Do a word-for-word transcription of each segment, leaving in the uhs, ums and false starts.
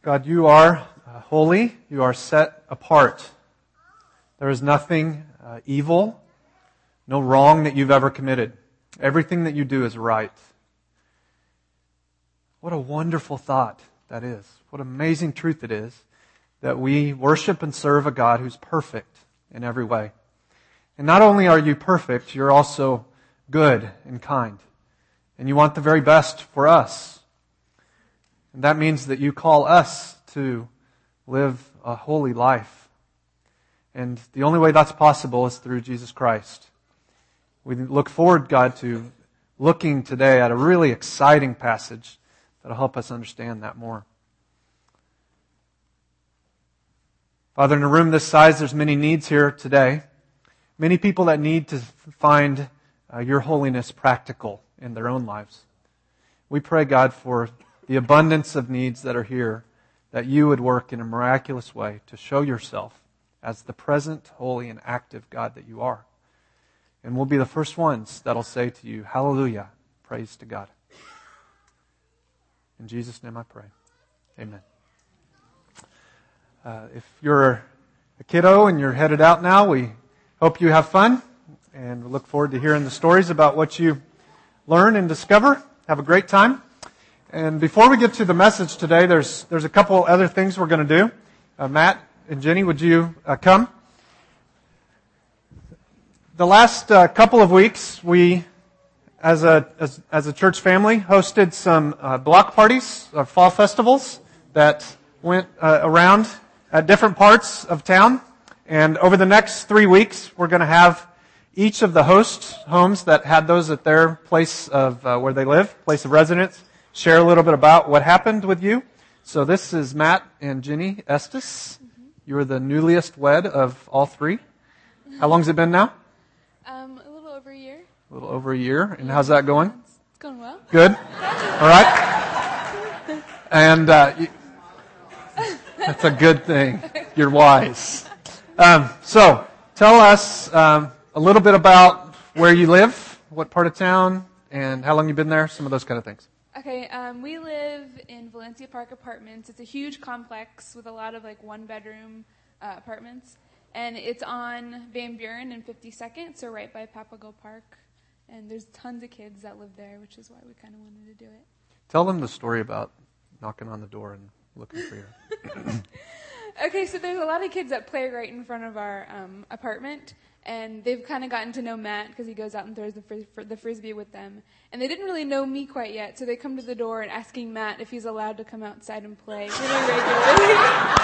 God, you are uh, holy. You are set apart. There is nothing uh, evil, no wrong that you've ever committed. Everything that you do is right. What a wonderful thought that is. What amazing truth it is that we worship and serve a God who's perfect in every way. And not only are you perfect, you're also good and kind. And you want the very best for us. And that means that you call us to live a holy life. And the only way that's possible is through Jesus Christ. We look forward, God, to looking today at a really exciting passage that'll help us understand that more. Father, in a room this size, there's many needs here today. Many people that need to find uh, your holiness practical in their own lives. We pray, God, for the abundance of needs that are here, that you would work in a miraculous way to show yourself as the present, holy, and active God that you are. And we'll be the first ones that'll say to you, hallelujah, praise to God. In Jesus' name I pray. Amen. Uh, if you're a kiddo and you're headed out now, we hope you have fun. And we look forward to hearing the stories about what you learn and discover. Have a great time. And before we get to the message today, there's there's a couple other things we're going to do. Uh, Matt and Jenny, would you uh, come? The last uh, couple of weeks, we, as a as, as a church family, hosted some uh, block parties, uh, fall festivals that went uh, around at different parts of town. And over the next three weeks, we're going to have each of the host homes that had those at their place of uh, where they live, place of residence, share a little bit about what happened with you. So this is Matt and Jenny Estes. Mm-hmm. You are the newliest wed of all three. How long's it been now? Um, a little over a year. A little over a year. And how's that going? It's going well. Good. All right. And uh, you, that's a good thing. You're wise. Um, so tell us um, a little bit about where you live, what part of town, and how long you've been there, some of those kind of things. Okay, um, we live in Valencia Park Apartments. It's a huge complex with a lot of like one-bedroom uh, apartments, and it's on Van Buren and fifty-second, so right by Papago Park. And there's tons of kids that live there, which is why we kind of wanted to do it. Tell them the story about knocking on the door and looking for you. Okay, so there's a lot of kids that play right in front of our um, apartment. And they've kind of gotten to know Matt because he goes out and throws the, fris- the frisbee with them. And they didn't really know me quite yet, so they come to the door and asking Matt if he's allowed to come outside and play really regularly.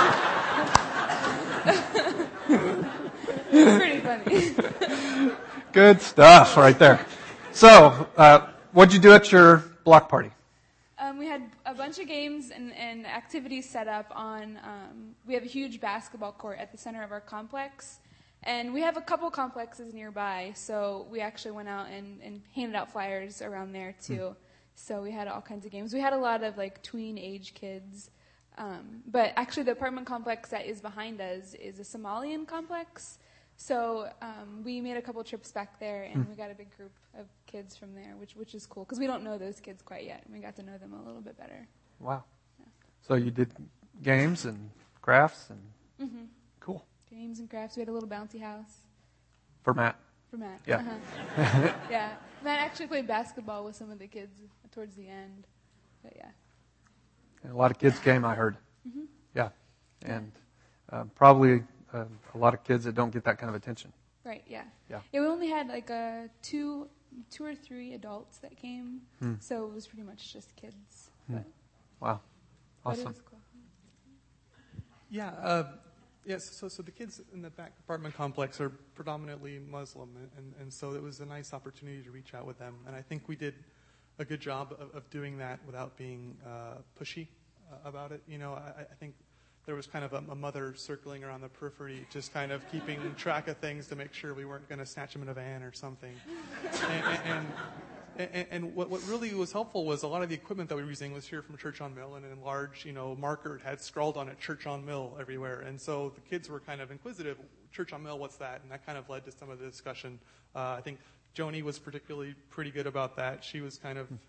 It's pretty funny. Good stuff right there. So, uh, what'd you do at your block party? Um, we had a bunch of games and, and activities set up on, um, we have a huge basketball court at the center of our complex. And we have a couple complexes nearby, so we actually went out and, and handed out flyers around there, too. Mm. So we had all kinds of games. We had a lot of, like, tween-age kids. Um, but actually the apartment complex that is behind us is a Somalian complex. So um, we made a couple trips back there, and mm. we got a big group of kids from there, which which is cool, because we don't know those kids quite yet. And we got to know them a little bit better. Wow. Yeah. So you did games and crafts and... Mm-hmm. Cool. Games and crafts. We had a little bouncy house. For Matt? For Matt. Yeah. Uh-huh. Yeah. Matt actually played basketball with some of the kids towards the end. But yeah. And a lot of kids came, I heard. Mm-hmm. Yeah. And uh, probably uh, a lot of kids that don't get that kind of attention. Right, yeah. Yeah. Yeah, we only had like uh, two two or three adults that came. Hmm. So it was pretty much just kids. Hmm. But, wow. Awesome. But it was cool. Yeah. Uh, Yes, so so the kids in the back apartment complex are predominantly Muslim, and, and so it was a nice opportunity to reach out with them. And I think we did a good job of, of doing that without being uh, pushy uh, about it. You know, I, I think there was kind of a, a mother circling around the periphery, just kind of keeping track of things to make sure we weren't going to snatch them in a van or something. And, and, and, and what, what really was helpful was a lot of the equipment that we were using was here from Church on Mill, and in large, you know, marker had scrawled on it Church on Mill everywhere. And so the kids were kind of inquisitive, Church on Mill, what's that? And that kind of led to some of the discussion. Uh, I think Joni was particularly pretty good about that. She was kind of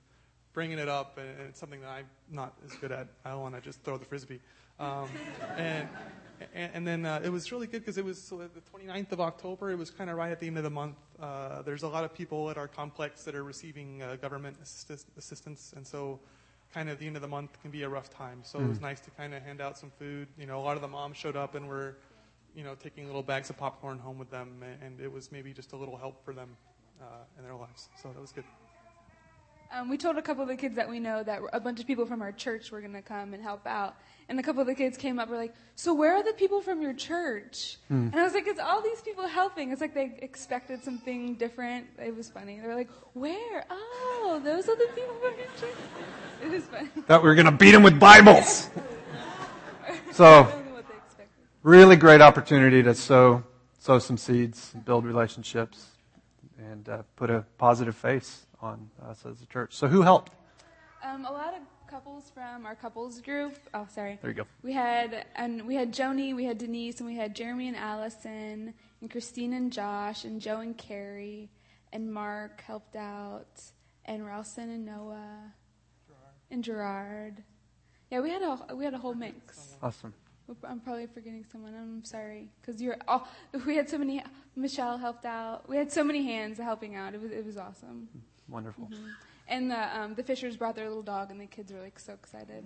bringing it up, and, and it's something that I'm not as good at. I don't want to just throw the Frisbee. Um, and, and and then uh, it was really good because it was so the twenty-ninth of October. It was kind of right at the end of the month. Uh, there's a lot of people at our complex that are receiving uh, government assist- assistance, and so kind of the end of the month can be a rough time. So mm. it was nice to kind of hand out some food. You know, a lot of the moms showed up and were, you know, taking little bags of popcorn home with them, and it was maybe just a little help for them uh, in their lives. So that was good. Um, we told a couple of the kids that we know that a bunch of people from our church were going to come and help out. And a couple of the kids came up and were like, so where are the people from your church? Mm. And I was like, it's all these people helping. It's like they expected something different. It was funny. They were like, where? Oh, those are the people from your church. It was funny. Thought we were going to beat them with Bibles. So, really great opportunity to sow, sow some seeds, build relationships, and uh, put a positive face on us as a church. So who helped? Um, a lot of couples from our couples group. Oh, sorry. There you go. We had and we had Joni, we had Denise, and we had Jeremy and Allison, and Christine and Josh, and Joe and Carrie, and Mark helped out, and Ralston and Noah, Gerard. and Gerard. Yeah, we had a we had a whole mix. Awesome. I'm probably forgetting someone. I'm sorry because you're. Oh, we had so many. Michelle helped out. We had so many hands helping out. It was it was awesome. Wonderful. Mm-hmm. And the um, the Fishers brought their little dog, and the kids were like so excited.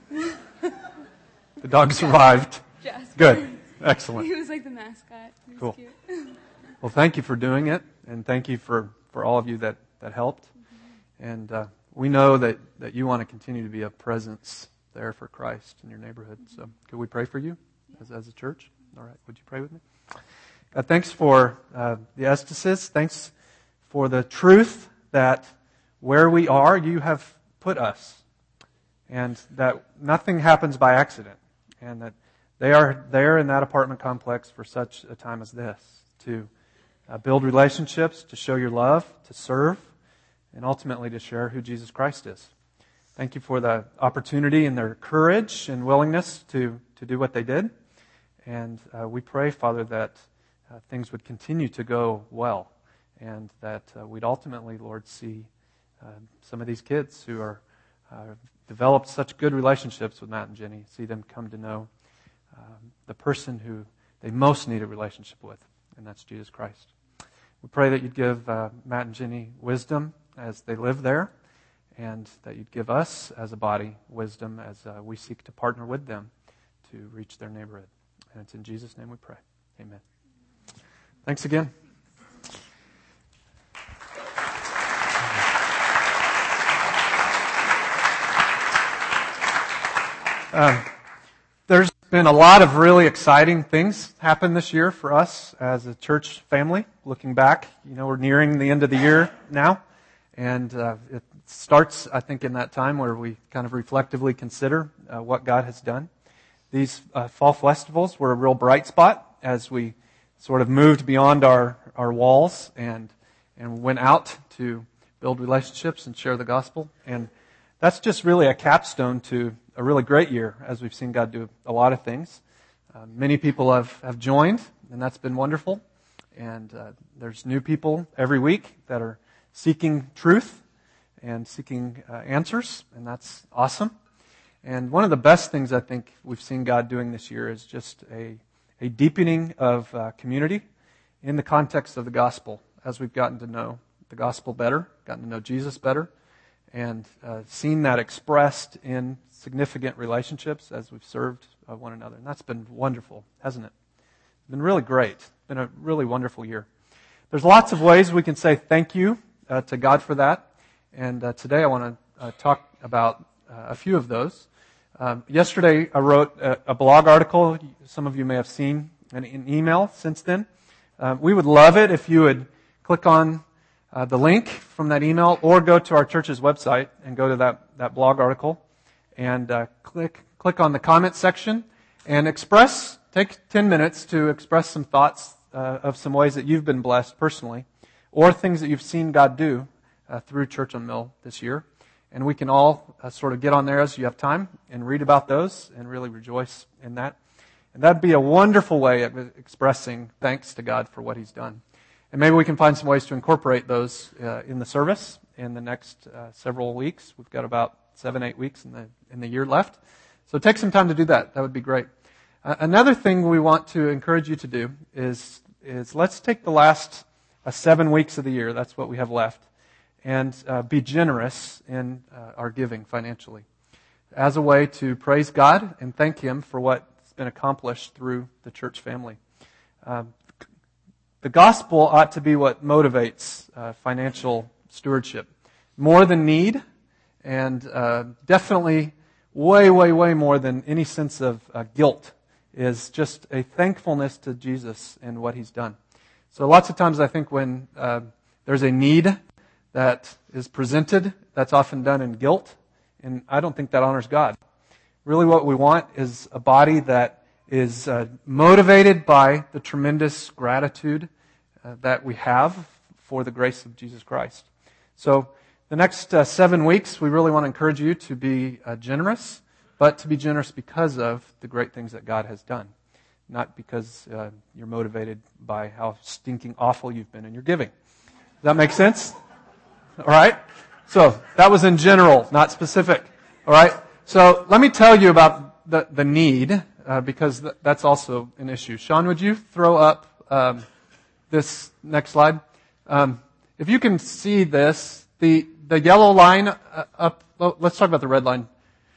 The dog survived. Jasper. Good. Excellent. He was like the mascot. He was cool. Cute. Well, thank you for doing it, and thank you for, for all of you that, that helped. Mm-hmm. And uh, we know that, that you want to continue to be a presence there for Christ in your neighborhood. So could we pray for you as, as a church? All right. Would you pray with me? God, thanks for uh, the Estises. Thanks for the truth that where we are, you have put us. And that nothing happens by accident. And that they are there in that apartment complex for such a time as this. To uh, build relationships, to show your love, to serve, and ultimately to share who Jesus Christ is. Thank you for the opportunity and their courage and willingness to, to do what they did. And uh, we pray, Father, that uh, things would continue to go well. And that uh, we'd ultimately, Lord, see uh, some of these kids who are uh, developed such good relationships with Matt and Jenny, see them come to know um, the person who they most need a relationship with, and that's Jesus Christ. We pray that you'd give uh, Matt and Jenny wisdom as they live there, and that you'd give us as a body wisdom as uh, we seek to partner with them to reach their neighborhood. And it's in Jesus' name we pray. Amen. Thanks again. Um, there's been a lot of really exciting things happen this year for us as a church family. Looking back, you know, we're nearing the end of the year now, and uh, it starts, I think, in that time where we kind of reflectively consider uh, what God has done. These uh, fall festivals were a real bright spot as we sort of moved beyond our, our walls and and went out to build relationships and share the gospel. And that's just really a capstone to a really great year as we've seen God do a lot of things. Uh, many people have, have joined, and that's been wonderful. And uh, there's new people every week that are seeking truth and seeking uh, answers, and that's awesome. And one of the best things I think we've seen God doing this year is just a, a deepening of uh, community in the context of the gospel as we've gotten to know the gospel better, gotten to know Jesus better, and uh, seen that expressed in significant relationships as we've served uh, one another. And that's been wonderful, hasn't it? It's been really great. It's been a really wonderful year. There's lots of ways we can say thank you uh, to God for that. And uh, today I want to uh, talk about uh, a few of those. Um, yesterday I wrote a, a blog article. Some of you may have seen an, an email since then. Uh, we would love it if you would click on uh, the link from that email or go to our church's website and go to that, that blog article and uh, click click on the comment section and express, take ten minutes to express some thoughts uh, of some ways that you've been blessed personally or things that you've seen God do uh, through Church on Mill this year. And we can all uh, sort of get on there as you have time and read about those and really rejoice in that. And that'd be a wonderful way of expressing thanks to God for what He's done. And maybe we can find some ways to incorporate those uh, in the service in the next uh, several weeks. We've got about seven, eight weeks in the in the year left. So take some time to do that. That would be great. Uh, another thing we want to encourage you to do is is let's take the last uh, seven weeks of the year. That's what we have left, and uh, be generous in uh, our giving financially, as a way to praise God and thank Him for what's been accomplished through the church family. Um, the gospel ought to be what motivates uh, financial stewardship, more than need, and uh, definitely way, way, way more than any sense of uh, guilt, is just a thankfulness to Jesus and what He's done. So lots of times I think when uh, there's a need that is presented, that's often done in guilt, and I don't think that honors God. Really what we want is a body that is uh, motivated by the tremendous gratitude uh, that we have for the grace of Jesus Christ. So the next uh, seven weeks, we really want to encourage you to be uh, generous, but to be generous because of the great things that God has done, not because uh, you're motivated by how stinking awful you've been in your giving. Does that make sense? All right? So that was in general, not specific. All right? So let me tell you about the, the need, uh, because th- that's also an issue. Sean, would you throw up um, this next slide? Um, if you can see this, the the yellow line uh, up, oh, let's talk about the red line.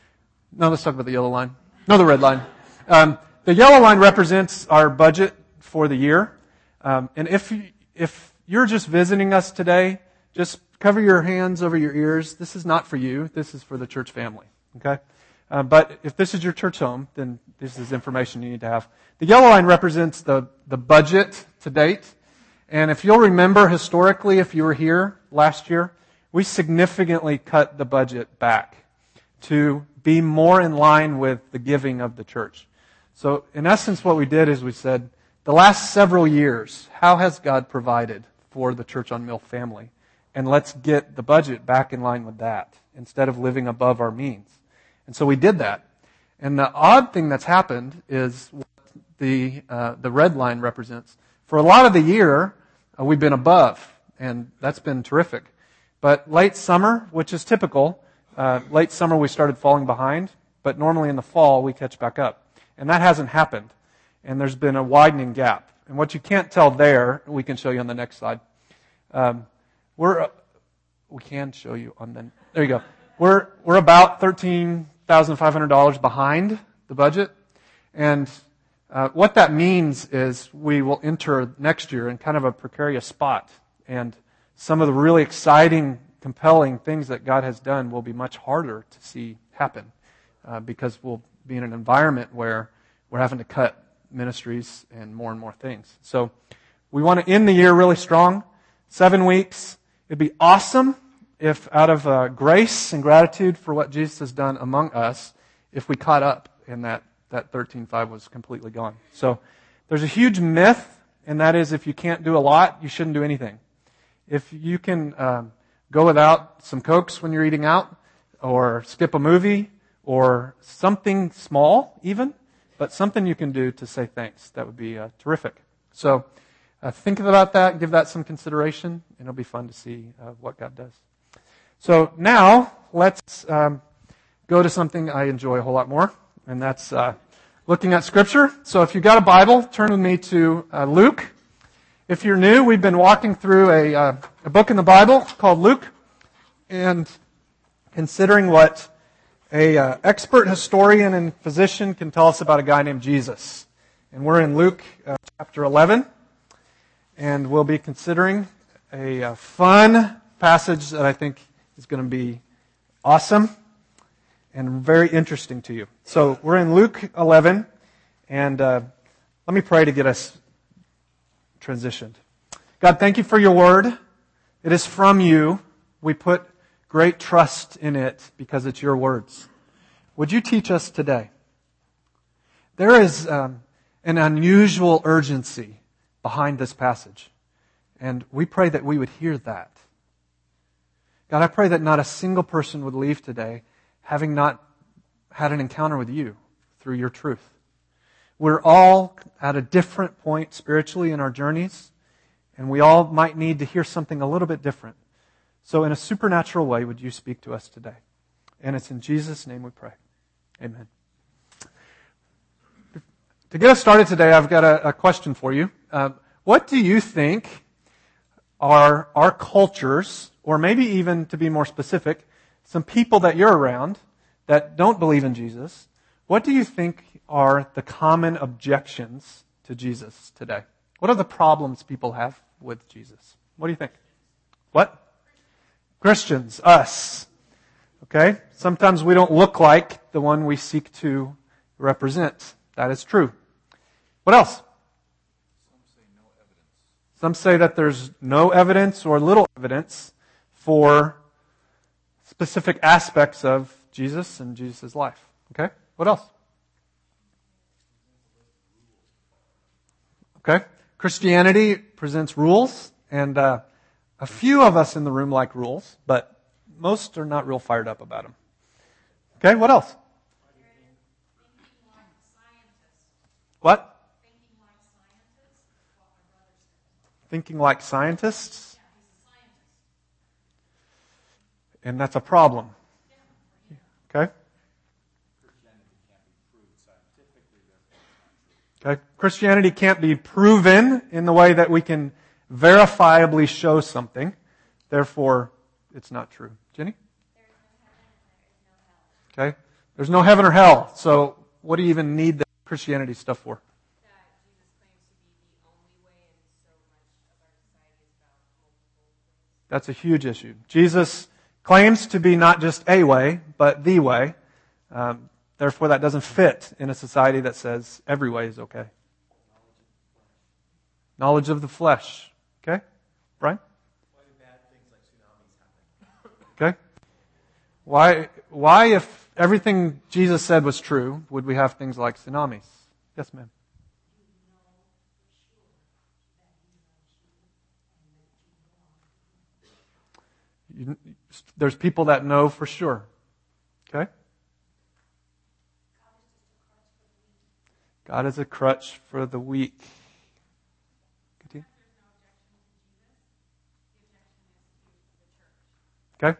No, let's talk about the yellow line. No, the red line. Um, the yellow line represents our budget for the year. Um, and if you, if you're just visiting us today, just cover your hands over your ears. This is not for you. This is for the church family. Okay? Uh, but if this is your church home, then this is information you need to have. The yellow line represents the, the budget to date. And if you'll remember historically, if you were here last year, we significantly cut the budget back to be more in line with the giving of the church. So in essence, what we did is we said, the last several years, how has God provided for the Church on Mill family? And let's get the budget back in line with that instead of living above our means. And so we did that. And the odd thing that's happened is what the uh, the red line represents. For a lot of the year, uh, we've been above, and that's been terrific. But late summer, which is typical, uh, late summer we started falling behind, but normally in the fall we catch back up. And that hasn't happened. And there's been a widening gap. And what you can't tell there, we can show you on the next slide. Um, we're, uh, we can show you on the, there you go. We're, we're about thirteen thousand five hundred dollars behind the budget. And uh, what that means is we will enter next year in kind of a precarious spot. And some of the really exciting, compelling things that God has done will be much harder to see happen uh, because we'll be in an environment where we're having to cut ministries and more and more things. So we want to end the year really strong. Seven weeks. It'd be awesome if out of uh, grace and gratitude for what Jesus has done among us, if we caught up and that, that thirteen five was completely gone. So there's a huge myth, and that is if you can't do a lot, you shouldn't do anything. If you can um, go without some Cokes when you're eating out, or skip a movie, or something small even, but something you can do to say thanks, that would be uh, terrific. So uh, think about that, give that some consideration, and it'll be fun to see uh, what God does. So now, let's um, go to something I enjoy a whole lot more, and that's uh, looking at Scripture. So if you've got a Bible, turn with me to uh, Luke. If you're new, we've been walking through a, uh, a book in the Bible called Luke, and considering what a uh, expert historian and physician can tell us about a guy named Jesus. And we're in Luke uh, chapter eleven, and we'll be considering a uh, fun passage that I think is going to be awesome and very interesting to you. So we're in Luke eleven, and uh, let me pray to get us transitioned. God, thank you for your word. It is from you. We put great trust in it because it's your words. Would you teach us today? There is um, an unusual urgency behind this passage, and we pray that we would hear that. God, I pray that not a single person would leave today having not had an encounter with you through your truth. We're all at a different point spiritually in our journeys, and we all might need to hear something a little bit different. So in a supernatural way, would you speak to us today? And it's in Jesus' name we pray. Amen. To get us started today, I've got a, a question for you. Uh, what do you think are our cultures, or maybe even to be more specific, some people that you're around that don't believe in Jesus, what do you think are the common objections to Jesus today? What are the problems people have with Jesus? What do you think? What? Christians, us. Okay? Sometimes we don't look like the one we seek to represent. That is true. What else? Some say no evidence. Some say that there's no evidence or little evidence for specific aspects of Jesus and Jesus' life. Okay? What else? Okay? Christianity presents rules, and uh, a few of us in the room like rules, but most are not real fired up about them. Okay? What else? What? Thinking like scientists? And that's a problem. Okay? Okay? Christianity can't be proven in the way that we can verifiably show something. Therefore, it's not true. Jenny? Okay? There's no heaven or hell. So what do you even need the Christianity stuff for? That's a huge issue. Jesus claims to be not just a way, but the way. Um, therefore, that doesn't fit in a society that says every way is okay. Knowledge of the flesh. Okay? Brian? Why do bad things like tsunamis happen? Okay? Why, why, if everything Jesus said was true, would we have things like tsunamis? Yes, ma'am. You, there's people that know for sure. Okay? God is a crutch for the weak. Continue. Okay?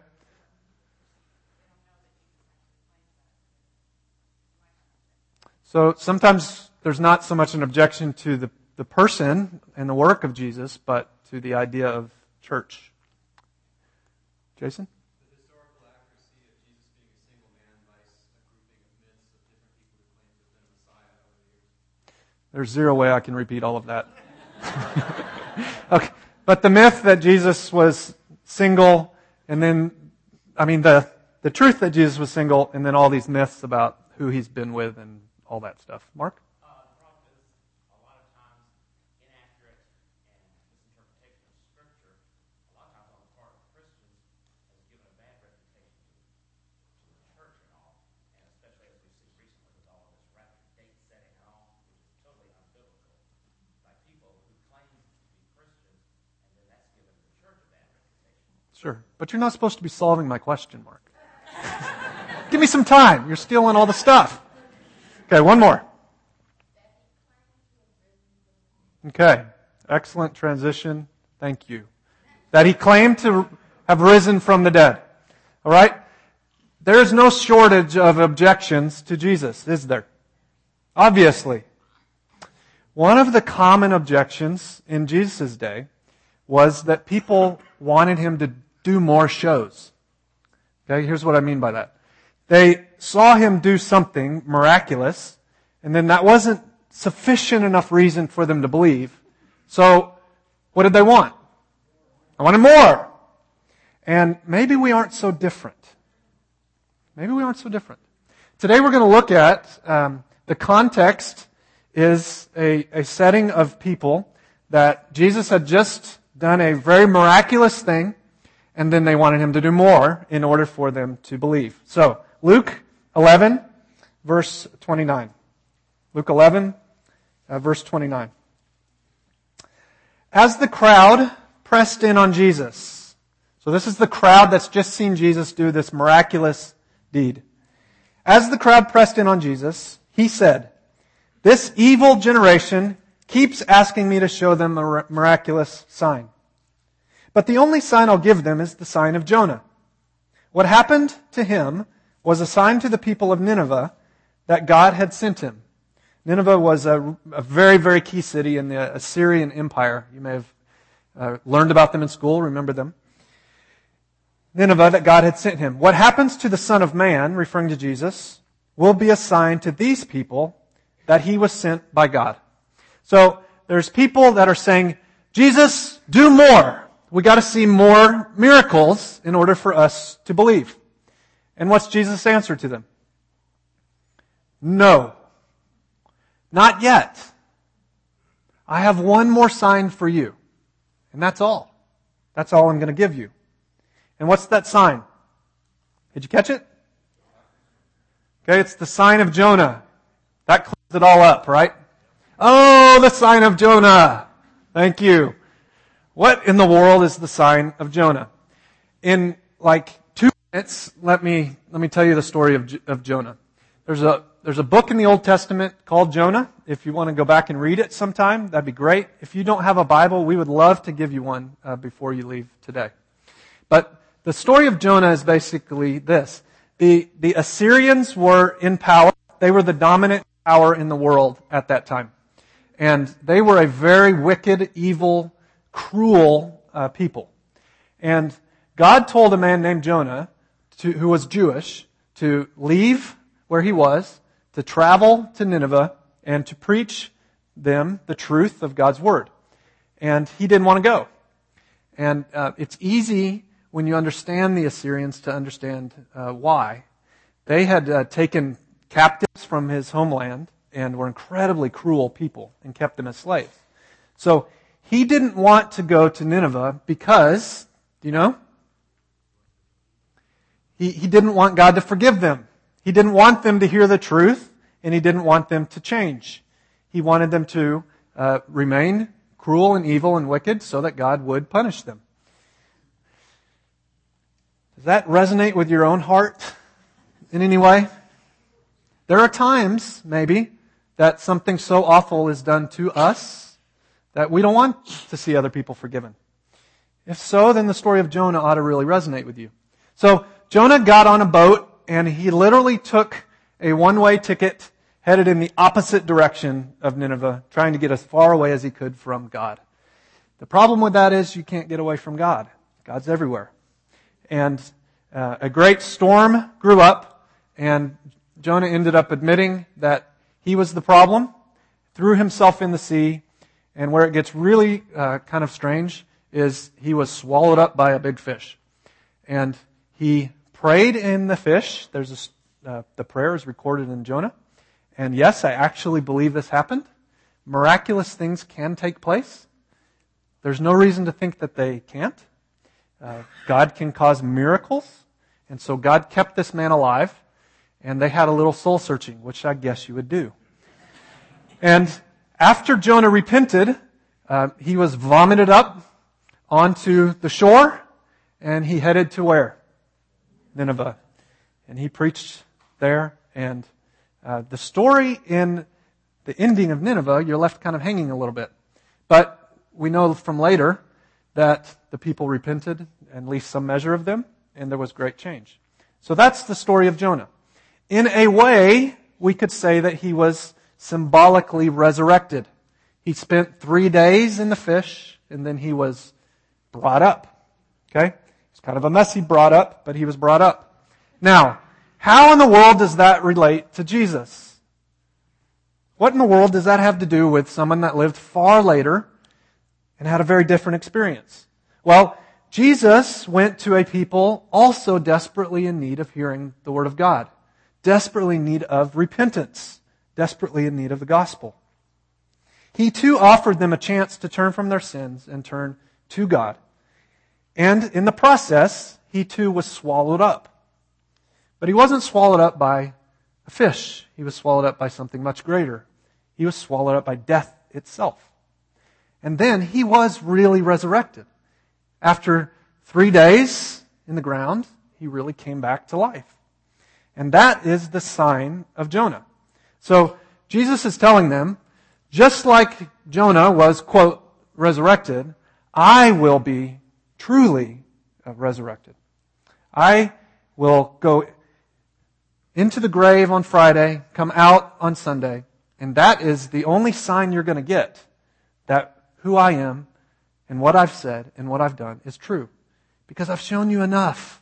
So sometimes there's not so much an objection to the, the person and the work of Jesus, but to the idea of church. Jason? The historical accuracy of Jesus being a single man by a grouping of myths of different people who claim to have been a Messiah over the years. There's zero way I can repeat all of that. Okay. But the myth that Jesus was single, and then, I mean, the, the truth that Jesus was single, and then all these myths about who he's been with and all that stuff. Mark? Uh, the problem is, a lot of times, inaccurate and misinterpretation of Scripture, a lot of times on the part of Christians, has given a bad reputation to the church and all, and especially as we've seen recently with all of this rapid date setting and all, which is totally unbiblical, by people who claim to be Christians, and then that's given the church a bad reputation. Sure. But you're not supposed to be solving my question, Mark. Give me some time. You're stealing all the stuff. Okay, one more. Okay. Excellent transition. Thank you. That he claimed to have risen from the dead. All right? There is no shortage of objections to Jesus, is there? Obviously. One of the common objections in Jesus' day was that people wanted him to do more shows. Okay, here's what I mean by that. They saw him do something miraculous, and then that wasn't sufficient enough reason for them to believe. So, what did they want? I wanted more. And maybe we aren't so different. Maybe we aren't so different. Today we're going to look at, um, the context is a, a setting of people that Jesus had just done a very miraculous thing, and then they wanted him to do more in order for them to believe. So, Luke eleven, verse twenty-nine. Luke eleven, uh, verse twenty-nine. As the crowd pressed in on Jesus, so this is the crowd that's just seen Jesus do this miraculous deed. As the crowd pressed in on Jesus, he said, "This evil generation keeps asking me to show them a miraculous sign. But the only sign I'll give them is the sign of Jonah. What happened to him was a sign to the people of Nineveh that God had sent him. Nineveh was a, a very, very key city in the Assyrian Empire. You may have uh, learned about them in school, remember them. Nineveh, that God had sent him. What happens to the Son of Man, referring to Jesus, will be a sign to these people that he was sent by God. So there's people that are saying, Jesus, do more. We got to see more miracles in order for us to believe. And what's Jesus' answer to them? No. Not yet. I have one more sign for you. And that's all. That's all I'm going to give you. And what's that sign? Did you catch it? Okay, it's the sign of Jonah. That clears it all up, right? Oh, the sign of Jonah. Thank you. What in the world is the sign of Jonah? In like two minutes, let me let me tell you the story of of Jonah. There's a there's a book in the Old Testament called Jonah. If you want to go back and read it sometime, that'd be great. If you don't have a Bible, we would love to give you one uh, before you leave today. But the story of Jonah is basically this. The the Assyrians were in power. They were the dominant power in the world at that time. And they were a very wicked, evil, cruel uh, people. And God told a man named Jonah, to, who was Jewish, to leave where he was, to travel to Nineveh, and to preach them the truth of God's Word. And he didn't want to go. And uh, it's easy when you understand the Assyrians to understand uh, why. They had uh, taken captives from his homeland and were incredibly cruel people and kept them as slaves. So he didn't want to go to Nineveh because, do you know? He, he didn't want God to forgive them. He didn't want them to hear the truth, and he didn't want them to change. He wanted them to uh, remain cruel and evil and wicked so that God would punish them. Does that resonate with your own heart in any way? There are times, maybe, that something so awful is done to us that we don't want to see other people forgiven. If so, then the story of Jonah ought to really resonate with you. So Jonah got on a boat and he literally took a one-way ticket headed in the opposite direction of Nineveh, trying to get as far away as he could from God. The problem with that is you can't get away from God. God's everywhere. And uh, a great storm grew up, and Jonah ended up admitting that he was the problem, threw himself in the sea, and where it gets really uh, kind of strange is he was swallowed up by a big fish. And he prayed in the fish. There's a, uh, the prayer is recorded in Jonah. And yes, I actually believe this happened. Miraculous things can take place. There's no reason to think that they can't. Uh, God can cause miracles. And so God kept this man alive. And they had a little soul searching, which I guess you would do. And after Jonah repented, uh, he was vomited up onto the shore, and he headed to where? Nineveh. And he preached there. And uh, the story in the ending of Nineveh, you're left kind of hanging a little bit. But we know from later that the people repented, at least some measure of them, and there was great change. So that's the story of Jonah. In a way, we could say that he was symbolically resurrected. He spent three days in the fish, and then he was brought up. Okay? It's kind of a messy brought up, but he was brought up. Now, how in the world does that relate to Jesus? What in the world does that have to do with someone that lived far later and had a very different experience? Well, Jesus went to a people also desperately in need of hearing the Word of God. Desperately in need of repentance. Desperately in need of the gospel. He too offered them a chance to turn from their sins and turn to God. And in the process, he too was swallowed up. But he wasn't swallowed up by a fish. He was swallowed up by something much greater. He was swallowed up by death itself. And then he was really resurrected. After three days in the ground, he really came back to life. And that is the sign of Jonah. So Jesus is telling them, just like Jonah was, quote, resurrected, I will be truly uh, resurrected. I will go into the grave on Friday, come out on Sunday, and that is the only sign you're going to get that who I am and what I've said and what I've done is true. Because I've shown you enough.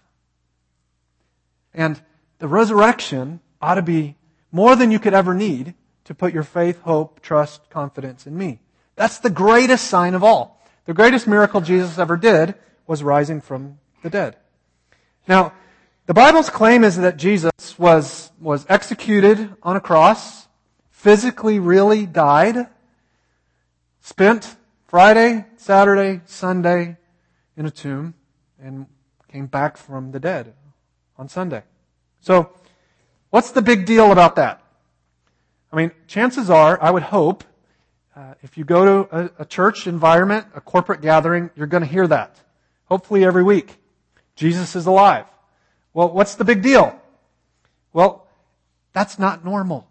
And the resurrection ought to be more than you could ever need to put your faith, hope, trust, confidence in me. That's the greatest sign of all. The greatest miracle Jesus ever did was rising from the dead. Now, the Bible's claim is that Jesus was, was executed on a cross, physically really died, spent Friday, Saturday, Sunday in a tomb, and came back from the dead on Sunday. So, what's the big deal about that? I mean, chances are, I would hope, uh, if you go to a, a church environment, a corporate gathering, you're going to hear that. Hopefully every week. Jesus is alive. Well, what's the big deal? Well, that's not normal.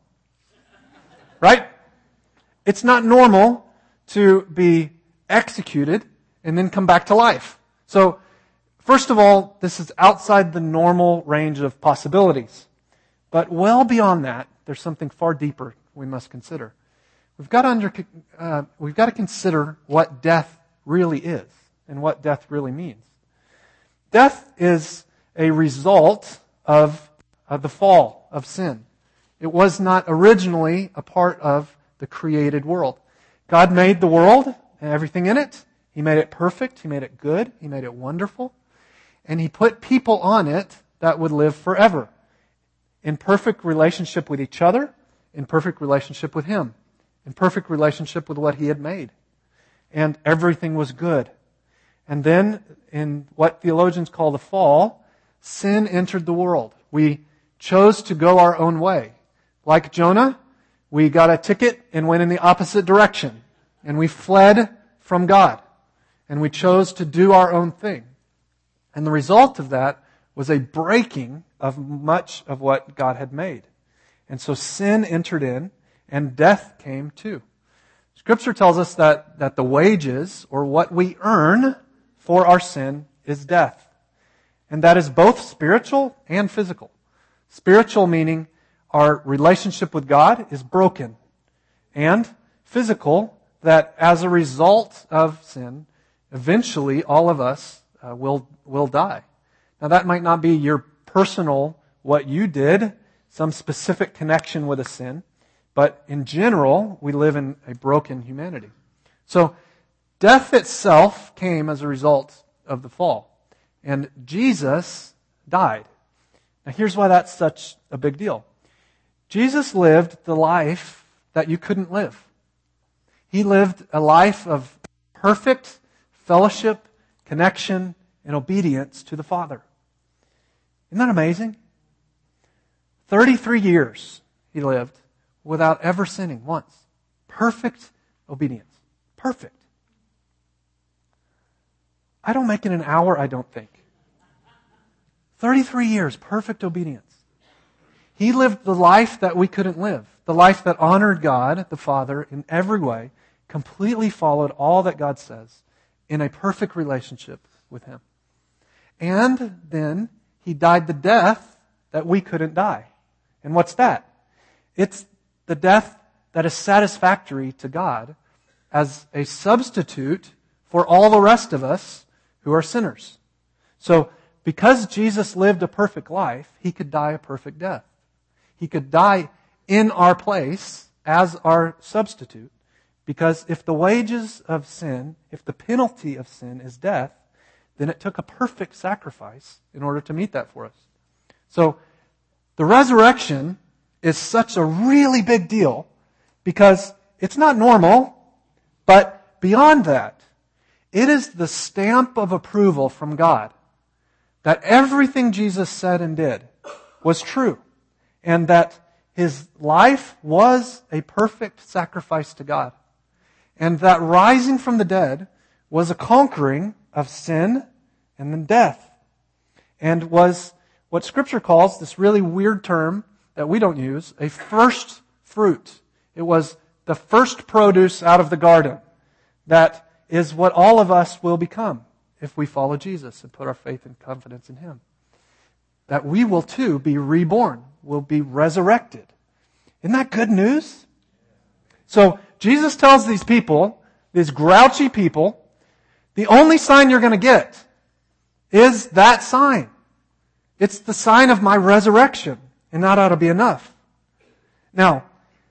Right? It's not normal to be executed and then come back to life. So, first of all, this is outside the normal range of possibilities. But well beyond that, there's something far deeper we must consider. We've got to under, uh, we've got to consider what death really is and what death really means. Death is a result of, of the fall of sin. It was not originally a part of the created world. God made the world and everything in it. He made it perfect. He made it good. He made it wonderful. And He put people on it that would live forever. In perfect relationship with each other, in perfect relationship with Him, in perfect relationship with what He had made. And everything was good. And then, in what theologians call the fall, sin entered the world. We chose to go our own way. Like Jonah, we got a ticket and went in the opposite direction. And we fled from God. And we chose to do our own thing. And the result of that was a breaking of much of what God had made. And so sin entered in, and death came too. Scripture tells us that, that the wages, or what we earn for our sin, is death. And that is both spiritual and physical. Spiritual meaning our relationship with God is broken. And physical, that as a result of sin, eventually all of us uh, will, will die. Now that might not be your personal, what you did, some specific connection with a sin, but in general, we live in a broken humanity. So, death itself came as a result of the fall. And Jesus died. Now here's why that's such a big deal. Jesus lived the life that you couldn't live. He lived a life of perfect fellowship, connection, and obedience to the Father. Isn't that amazing? thirty-three years he lived without ever sinning once. Perfect obedience. Perfect. I don't make it an hour, I don't think. thirty-three years, perfect obedience. He lived the life that we couldn't live. The life that honored God, the Father, in every way, completely followed all that God says in a perfect relationship with Him. And then He died the death that we couldn't die. And what's that? It's the death that is satisfactory to God as a substitute for all the rest of us who are sinners. So, because Jesus lived a perfect life, He could die a perfect death. He could die in our place as our substitute. Because if the wages of sin, if the penalty of sin is death, then it took a perfect sacrifice in order to meet that for us. So, the resurrection is such a really big deal because it's not normal, but beyond that, it is the stamp of approval from God that everything Jesus said and did was true, and that His life was a perfect sacrifice to God, and that rising from the dead was a conquering of sin and then death, and was what Scripture calls, this really weird term that we don't use, a first fruit. It was the first produce out of the garden that is what all of us will become. if we follow Jesus and put our faith and confidence in Him. That we will too be reborn, will be resurrected. Isn't that good news? So Jesus tells these people, these grouchy people, the only sign you're going to get is that sign. It's the sign of my resurrection, and that ought to be enough. Now,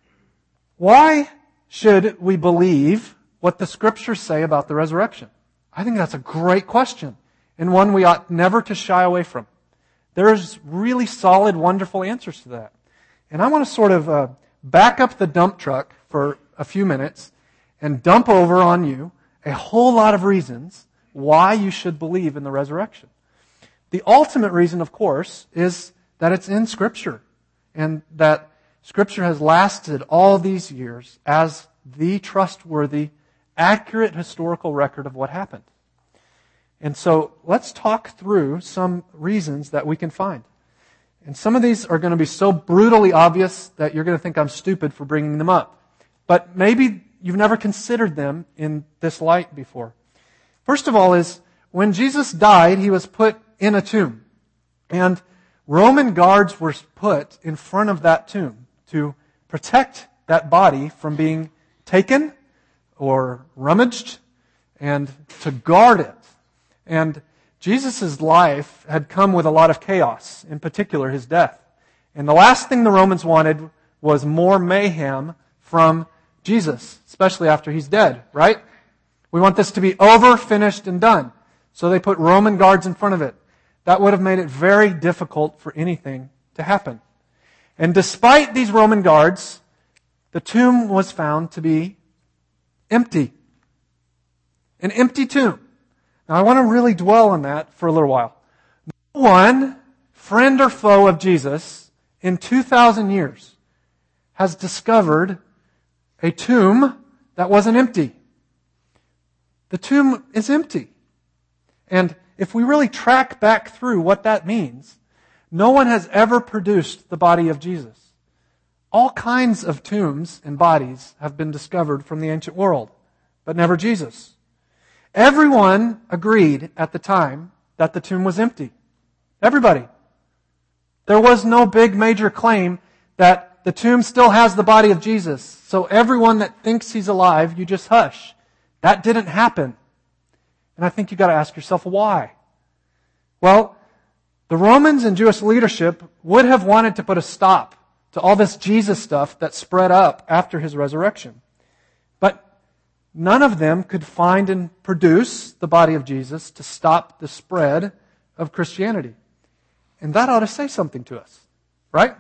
why should we believe what the Scriptures say about the resurrection? I think that's a great question, and one we ought never to shy away from. There's really solid, wonderful answers to that. And I want to sort of uh, back up the dump truck for a few minutes and dump over on you a whole lot of reasons why you should believe in the resurrection. The ultimate reason, of course, is that it's in Scripture, and that Scripture has lasted all these years as the trustworthy, accurate historical record of what happened. And so let's talk through some reasons that we can find. And some of these are going to be so brutally obvious that you're going to think I'm stupid for bringing them up. But maybe you've never considered them in this light before. First of all is, when Jesus died, He was put in a tomb. And Roman guards were put in front of that tomb to protect that body from being taken or rummaged, and to guard it. And Jesus' life had come with a lot of chaos, in particular His death. And the last thing the Romans wanted was more mayhem from Jesus, especially after He's dead, right? We want this to be over, finished, and done. So they put Roman guards in front of it. That would have made it very difficult for anything to happen. And despite these Roman guards, the tomb was found to be empty. An empty tomb. Now I want to really dwell on that for a little while. No one, friend or foe of Jesus, in two thousand years has discovered a tomb that wasn't empty. The tomb is empty. And if we really track back through what that means, no one has ever produced the body of Jesus. All kinds of tombs and bodies have been discovered from the ancient world, but never Jesus. Everyone agreed at the time that the tomb was empty. Everybody. There was no big major claim that the tomb still has the body of Jesus. So everyone that thinks He's alive, you just hush. That didn't happen. And I think you've got to ask yourself why. Well, the Romans and Jewish leadership would have wanted to put a stop to all this Jesus stuff that spread up after His resurrection. But none of them could find and produce the body of Jesus to stop the spread of Christianity. And that ought to say something to us, right?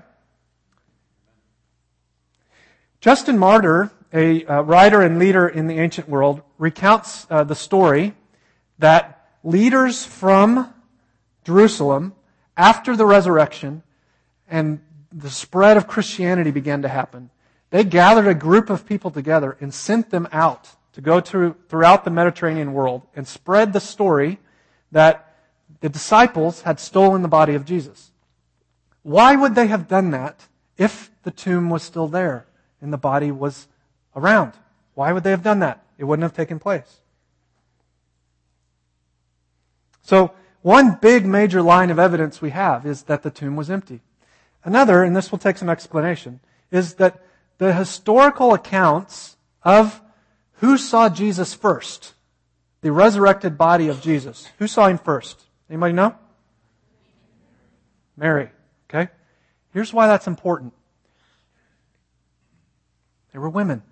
Justin Martyr, a uh, writer and leader in the ancient world, recounts uh, the story that leaders from Jerusalem, after the resurrection and the spread of Christianity began to happen, they gathered a group of people together and sent them out to go to, throughout the Mediterranean world and spread the story that the disciples had stolen the body of Jesus. Why would they have done that if the tomb was still there and the body was around? Why would they have done that? It wouldn't have taken place. So, one big major line of evidence we have is that the tomb was empty. Another, and this will take some explanation, is that the historical accounts of who saw Jesus first, the resurrected body of Jesus, who saw Him first? Anybody know? Mary. Okay? Here's why that's important. They were women.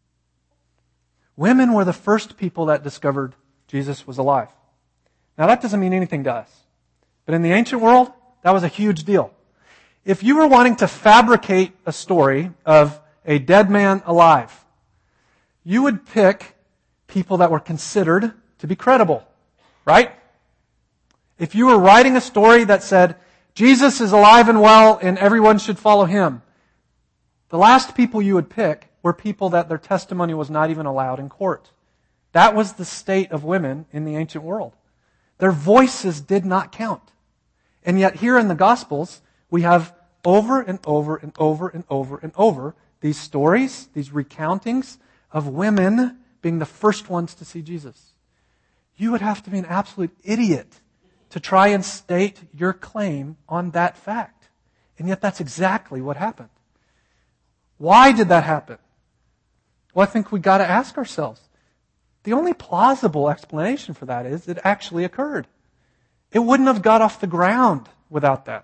Women were the first people that discovered Jesus was alive. Now that doesn't mean anything to us. But in the ancient world, that was a huge deal. If you were wanting to fabricate a story of a dead man alive, you would pick people that were considered to be credible, right? If you were writing a story that said, Jesus is alive and well and everyone should follow Him, the last people you would pick were people that their testimony was not even allowed in court. That was the state of women in the ancient world. Their voices did not count. And yet here in the Gospels, we have over and over and over and over and over these stories, these recountings of women being the first ones to see Jesus. You would have to be an absolute idiot to try and state your claim on that fact. And yet that's exactly what happened. Why did that happen? Well, I think we got to ask ourselves. The only plausible explanation for that is it actually occurred. It wouldn't have got off the ground without that.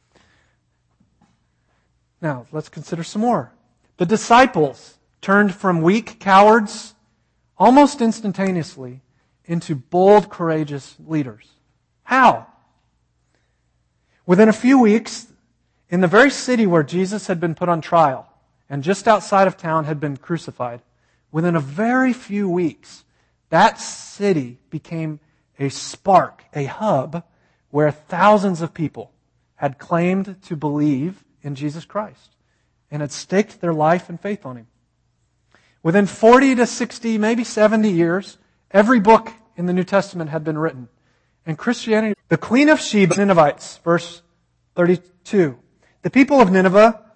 Now, let's consider some more. The disciples turned from weak cowards almost instantaneously into bold, courageous leaders. How? Within a few weeks, in the very city where Jesus had been put on trial and just outside of town had been crucified, within a very few weeks, that city became a spark, a hub, where thousands of people had claimed to believe in Jesus Christ and had staked their life and faith on Him. Within forty to sixty, maybe seventy years, every book in the New Testament had been written. And Christianity, the Queen of Sheba, Ninevites, verse thirty-two. The people of Nineveh